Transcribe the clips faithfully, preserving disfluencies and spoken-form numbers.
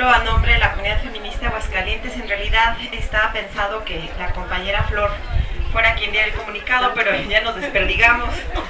hablo a nombre de la comunidad feminista de Aguascalientes. En realidad estaba pensado que la compañera Flor fuera quien diera el comunicado, pero ya nos desperdigamos.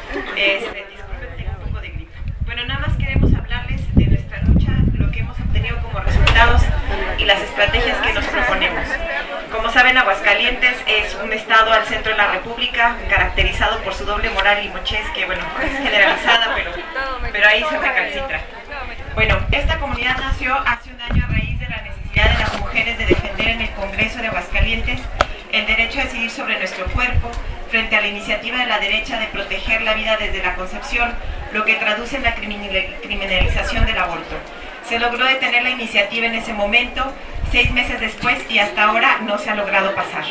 Este, disculpen, tengo un poco de gripe. Bueno, nada más queremos hablarles de nuestra lucha, lo que hemos obtenido como resultados y las estrategias que nos proponemos. Como saben, Aguascalientes es un estado al centro de la República, caracterizado por su doble moral y mochez, que bueno, es generalizada, pero, pero ahí se recalcitra. Bueno, esta comunidad nació hace un año a raíz de la necesidad de las mujeres de defender en el Congreso de Aguascalientes el derecho a decidir sobre nuestro cuerpo, frente a la iniciativa de la derecha de proteger la vida desde la concepción, lo que traduce en la criminalización del aborto. Se logró detener la iniciativa en ese momento, seis meses después, y hasta ahora no se ha logrado pasar.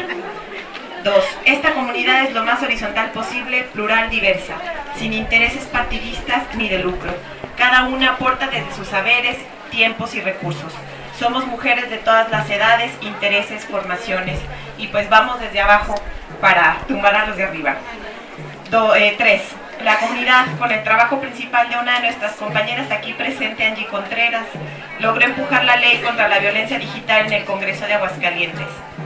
Dos, esta comunidad es lo más horizontal posible, plural, diversa, sin intereses partidistas ni de lucro. Cada una aporta desde sus saberes, tiempos y recursos. Somos mujeres de todas las edades, intereses, formaciones, y pues vamos desde abajo para tumbar a los de arriba. Do, eh, tres, la comunidad, con el trabajo principal de una de nuestras compañeras aquí presente, Angie Contreras, logró empujar la ley contra la violencia digital en el Congreso de Aguascalientes.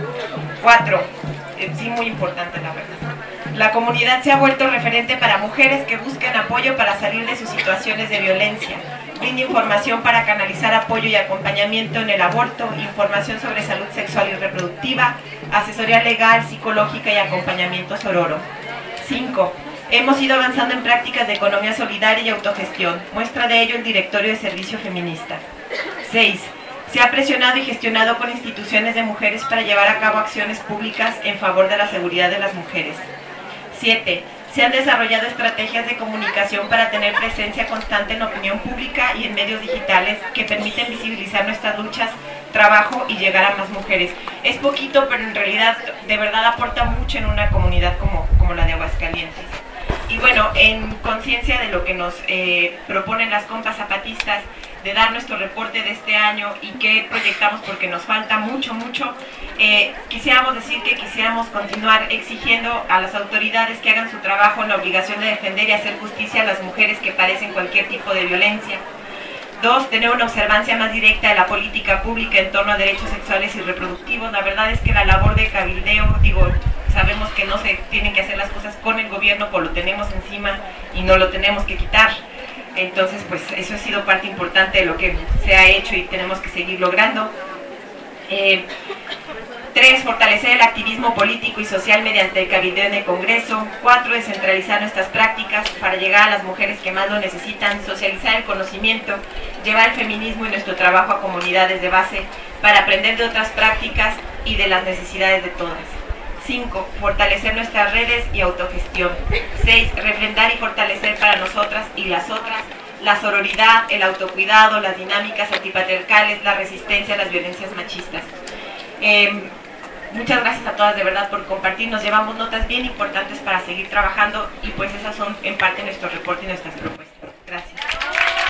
Cuatro, eh, sí, muy importante la verdad. La comunidad se ha vuelto referente para mujeres que busquen apoyo para salir de sus situaciones de violencia. Brinda información para canalizar apoyo y acompañamiento en el aborto, información sobre salud sexual y reproductiva, asesoría legal, psicológica y acompañamiento sororo. Cinco. Hemos ido avanzando en prácticas de economía solidaria y autogestión. Muestra de ello el Directorio de Servicio Feminista. Seis. Se ha presionado y gestionado con instituciones de mujeres para llevar a cabo acciones públicas en favor de la seguridad de las mujeres. Siete. Se han desarrollado estrategias de comunicación para tener presencia constante en la opinión pública y en medios digitales que permiten visibilizar nuestras luchas, trabajo y llegar a más mujeres. Es poquito, pero en realidad de verdad aporta mucho en una comunidad como, como la de Aguascalientes. Y bueno, en conciencia de lo que nos eh, proponen las compas zapatistas, de dar nuestro reporte de este año y qué proyectamos, porque nos falta mucho, mucho, eh, quisiéramos decir que quisiéramos continuar exigiendo a las autoridades que hagan su trabajo en la obligación de defender y hacer justicia a las mujeres que padecen cualquier tipo de violencia. Dos, tener una observancia más directa de la política pública en torno a derechos sexuales y reproductivos. La verdad es que la labor de cabildeo, digo, sabemos que no se tienen que hacer las cosas con el gobierno, pues lo tenemos encima y no lo tenemos que quitar. Entonces, pues eso ha sido parte importante de lo que se ha hecho y tenemos que seguir logrando. Eh, tres, fortalecer el activismo político y social mediante el cabildeo en el Congreso. Cuatro, descentralizar nuestras prácticas para llegar a las mujeres que más lo necesitan, socializar el conocimiento, llevar el feminismo y nuestro trabajo a comunidades de base para aprender de otras prácticas y de las necesidades de todas. Cinco, fortalecer nuestras redes y autogestión. Seis, refrendar y fortalecer para nosotras y las otras la sororidad, el autocuidado, las dinámicas antipatriarcales, la resistencia a las violencias machistas. Eh, muchas gracias a todas de verdad por compartir. Nos llevamos notas bien importantes para seguir trabajando y pues esas son en parte nuestro reporte y nuestras propuestas.